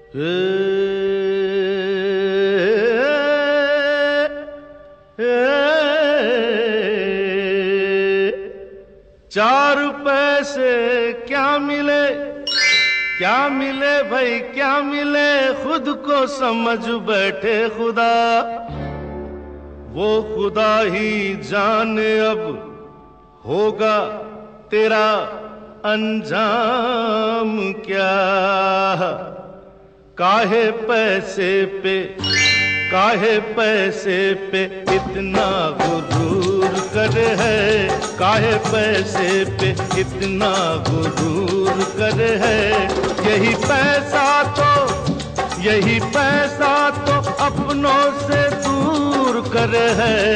चार पैसे क्या मिले भाई क्या मिले, खुद को समझ बैठे खुदा, वो खुदा ही जाने अब होगा तेरा अंजाम क्या। काहे पैसे पे इतना गुरूर करे है, काहे पैसे पे इतना गुरूर करे है। यही पैसा तो अपनों से दूर करे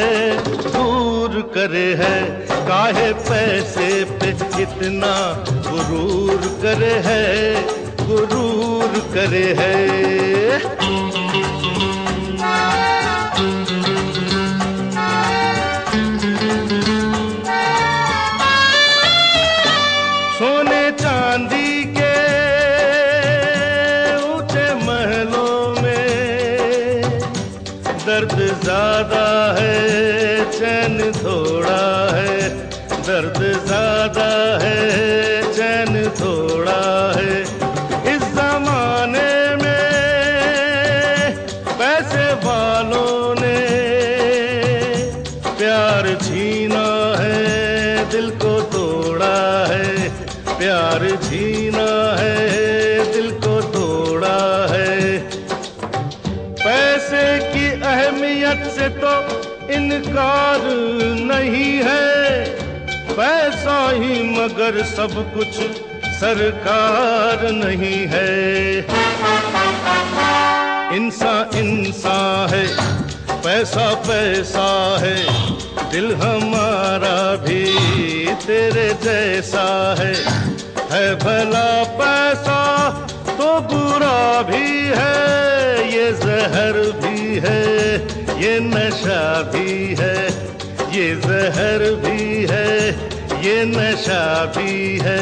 है, काहे पैसे पे इतना गुरूर करे है। सोने चांदी के ऊंचे महलों में दर्द ज्यादा है, चैन थोड़ा है, दर्द ज्यादा है, चैन थोड़ा है। इस जमाने में पैसे वालों ने प्यार छीना है, दिल को तोड़ा है, प्यार छीना है, दिल को तोड़ा है। पैसे की अहमियत से तो इनकार नहीं है, पैसा ही मगर सब कुछ सरकार नहीं है। इंसान है, पैसा है, दिल हमारा भी तेरे जैसा है भला पैसा तो बुरा भी है, ये जहर भी है, ये नशा भी है, ये जहर भी है, ये नशा भी है।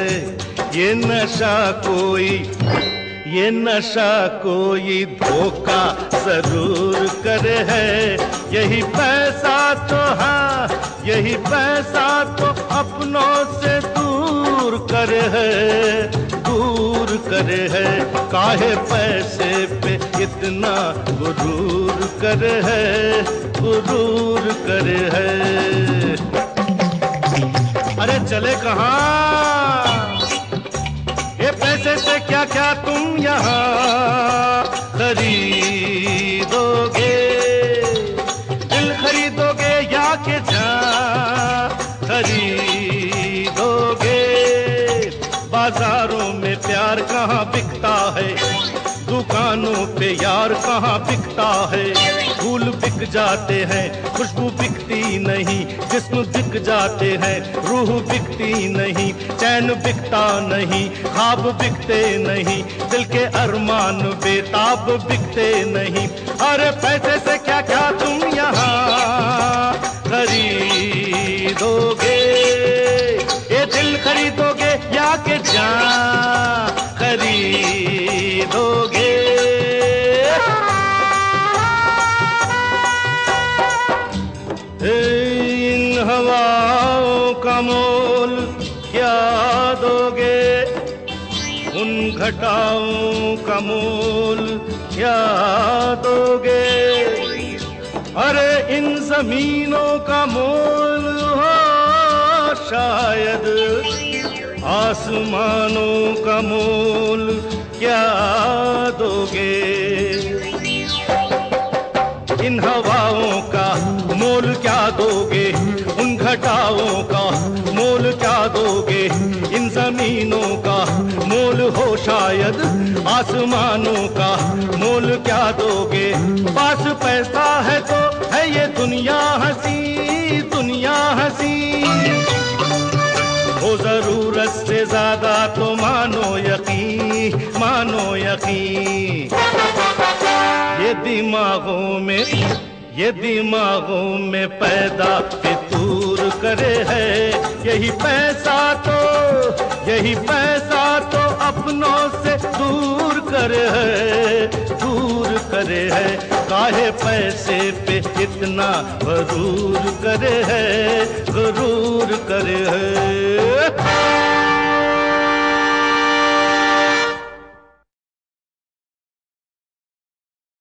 ये नशा कोई धोखा जरूर करे है। यही पैसा तो अपनों से दूर करे है, काहे पैसे पे इतना गुरूर करे है। अरे चले कहाँ, ये पैसे से क्या क्या तुम यहाँ खरीदोगे, दिल खरीदोगे या के जान खरीदोगे। बाजारों में प्यार कहाँ बिकता है, दुकानों पे यार कहाँ बिकता है। फूल बिक जाते हैं, खुशबू बिकती नहीं, जिस्म बिक जाते हैं, रूह बिकती नहीं, चैन बिकता नहीं, ख्वाब बिकते नहीं, दिल के अरमान बेताब बिकते नहीं। अरे पैसे से क्या क्या तुम यहाँ खरीदोगे, ये दिल खरीदोगे या के जान खरीदोगे। इन हवाओं का मोल क्या दोगे, उन घटाओं का मोल क्या दोगे। अरे इन जमीनों का मोल हो शायद, आसमानों का मोल क्या दोगे। इन हवाओं का मोल क्या दोगे, उन घटाओं का मोल क्या दोगे। इन जमीनों का मोल हो शायद, आसमानों का मोल क्या दोगे। पास पैसा है तो है ये दुनिया हंसी, दुनिया हंसी। हो जरूरत से ज्यादा तो मानो यकीन, मानो यकीन। ये दिमागों में पैदा फितूर करे है। यही पैसा तो अपनों से दूर करे है। करे है, काहे पैसे पे इतना गरूर करे है।